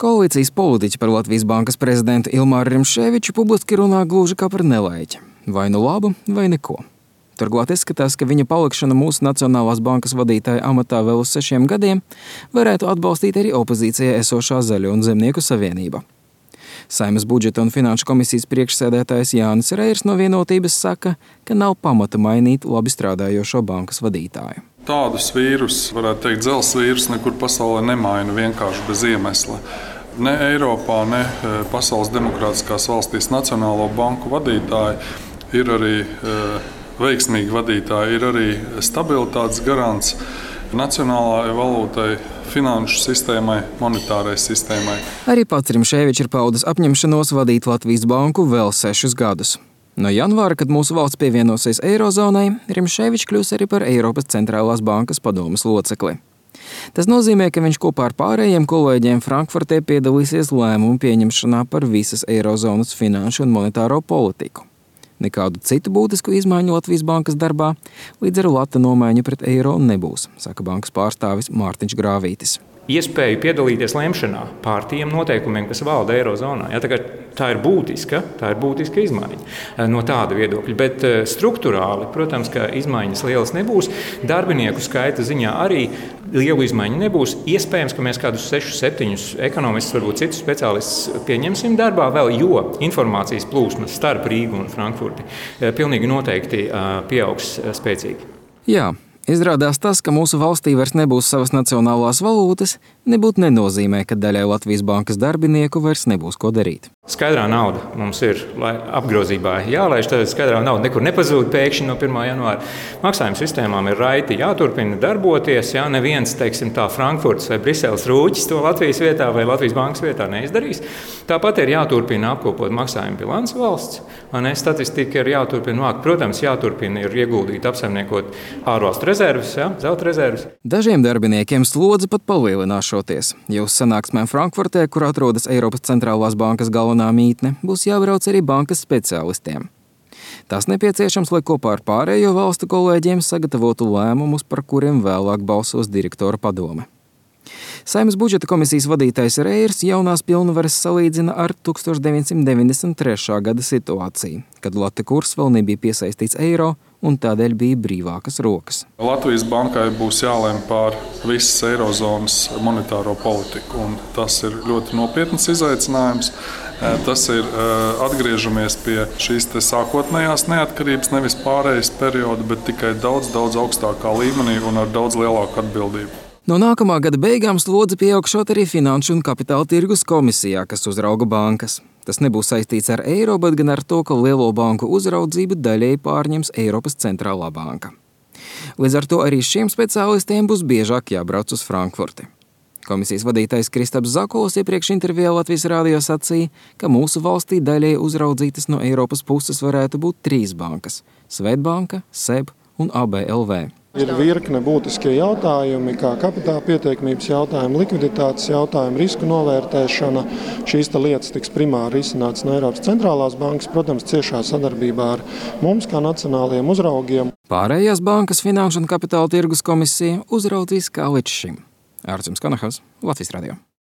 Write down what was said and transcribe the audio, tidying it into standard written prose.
Koalīcijas politiķi par Latvijas bankas prezidentu Ilmāru Rimšēviču publiski runā gluži kā par nelaiķi. Vai nu labu, vai neko. Turklāt izskatās, ka viņa palikšana mūsu Nacionālās bankas vadītāja amatā vēl uz 6 gadiem varētu atbalstīt arī opozīcijai esošā Zaļo un Zemnieku savienība. Saeimas budžeta un finanšu komisijas priekšsēdētājs Jānis Reirs no Vienotības saka, ka nav pamata mainīt labi strādājošo bankas vadītāju. Tādus vīrus, varētu teikt, dzelzs vīrus nekur pasaulē nemaina vienkārši bez iemesla. Ne Eiropā, ne pasaules demokrātiskās valstīs Nacionālo banku vadītāji ir arī veiksmīgi vadītāji, ir arī stabilitātes garants nacionālajai valūtai, finanšu sistēmai, monetārai sistēmai. Arī pats Rimšēvičs ir paudis apņemšanos vadīt Latvijas banku vēl 6 gadus. No janvāra, kad mūsu valsts pievienosies Eirozonai, Rimšēvičs kļūs arī par Eiropas centrālās bankas padomes locekli. Tas nozīmē, ka viņš kopā ar pārējiem kolēģiem Frankfurtē piedalīsies lēmumu pieņemšanā par visas Eirozonas finanšu un monetāro politiku. Nekādu citu būtisku izmaiņu Latvijas bankas darbā līdz ar lata nomaiņu pret eiro nebūs, saka bankas pārstāvis Mārtiņš Grāvītis. Iespēju piedalīties lemšanā pār tiem noteikumiem, kas valda Eirozonā. Ja, tā ir būtiska izmaiņa no tāda viedokļa. Bet struktūrāli, protams, ka izmaiņas lielas nebūs. Darbinieku skaita ziņā arī lielu izmaiņu nebūs. Iespējams, ka mēs kādus 6-7 ekonomistus, varbūt citus speciālistus pieņemsim darbā vēl, jo informācijas plūsmas starp Rīgu un Frankfurti pilnīgi noteikti pieaugs spēcīgi. Jā. Izrādās tas, ka mūsu valstī vairs nebūs savas nacionālās valūtas, nebūtu nenozīmē, ka daļai Latvijas bankas darbinieku vairs nebūs ko darīt. Skaidrā nauda mums ir apgrozībā jālaiž, tad skaidrā nauda nekur nepazūd pēkšņi no 1. janvāra. Maksājuma sistēmām ir raiti jāturpina darboties, ja neviens, teiksim tā, Frankfurts vai Briseles rūķis to Latvijas vietā vai Latvijas bankas vietā neizdarīs. Tāpat ir jāturpina apkopot maksājuma bilanci valsts, statistika ir jāturpina vākt. Protams, jāturpina ir ieguldīt, apsaimniekot ārvalstu rezerves, zelta rezerves. Dažiem darbiniekiem slodze pat palielināšoties. Jau uz sanāksmēm Frankfurtē, kur atrodas Eiropas centrālās bankas galvenā mītne, būs jābrauc arī bankas speciālistiem. Tas nepieciešams, lai kopā ar pārējo valstu kolēģiem sagatavotu lēmumus, par kuriem vēlāk balsos direktora padome. Saeimas budžeta komisijas vadītājs Reirs jaunās pilnvaras salīdzina ar 1993. gada situāciju, kad lata kurs vēl nebija piesaistīts eiro un tādēļ bija brīvākas rokas. Latvijas bankai būs jālem pār visas Eirozonas monetāro politiku, un tas ir ļoti nopietns izaicinājums. Tas ir atgriežamies pie šīs sākotnējās neatkarības, nevis pārējais perioda, bet tikai daudz augstākā līmenī un ar daudz lielāku atbildību. No nākamā gada beigām slodze pieaugšot arī Finanšu un kapitāla tirgus komisijā, kas uzrauga bankas. Tas nebūs saistīts ar eiro, bet gan ar to, ka lielo banku uzraudzību daļēji pārņems Eiropas centrālā banka. Līdz ar to arī šiem speciālistiem būs biežāk jābrauc uz Frankfurti. Komisijas vadītājs Kristaps Zakols iepriekš intervijā Latvijas radio sacīja, ka mūsu valstī daļēji uzraudzītas no Eiropas puses varētu būt 3 bankas – Svetbanka, SEB un ABLV. Ir virkne būtiskie jautājumi, kā kapitāla pieteikamības jautājumi, likviditātes jautājumi, risku novērtēšana. Šīs lietas tiks primāri risinātas no Eiropas centrālās bankas, protams, ciešā sadarbībā ar mums, kā nacionālajiem uzraugiem. Pārējās bankas Finanšu un kapitāla tirgus komisija uzraudzīs kā līdz šim. Ārcums Kanahas, Latvijas radio.